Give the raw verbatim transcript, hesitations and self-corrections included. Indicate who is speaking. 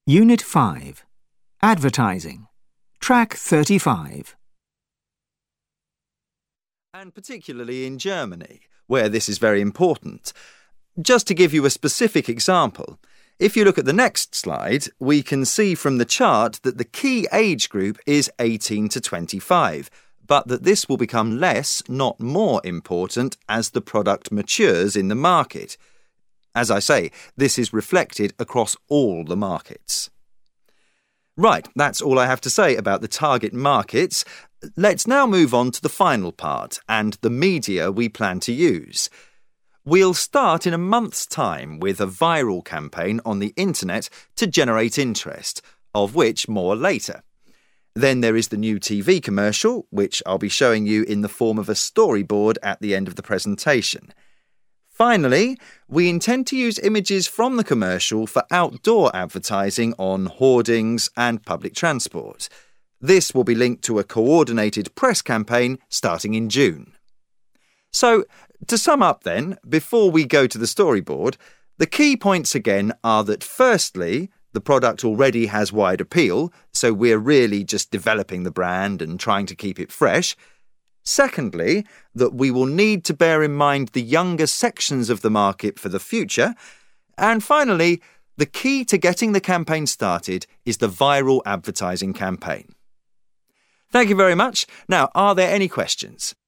Speaker 1: Unit five. Advertising. Track thirty-five.
Speaker 2: And particularly in Germany, where this is very important. Just to give you a specific example, if you look at the next slide, we can see from the chart that the key age group is eighteen to twenty-five, but that this will become less, not more important as the product matures in the market. As I say, this is reflected across all the markets. Right, that's all I have to say about the target markets. Let's now move on to the final part and the media we plan to use. We'll start in a month's time with a viral campaign on the internet to generate interest, of which more later. Then there is the new T V commercial, which I'll be showing you in the form of a storyboard at the end of the presentation. Finally, we intend to use images from the commercial for outdoor advertising on hoardings and public transport. This will be linked to a coordinated press campaign starting in June. So, to sum up then, before we go to the storyboard, the key points again are that firstly, the product already has wide appeal, so we're really just developing the brand and trying to keep it fresh. Secondly, that we will need to bear in mind the younger sections of the market for the future. And finally, the key to getting the campaign started is the viral advertising campaign. Thank you very much. Now, are there any questions?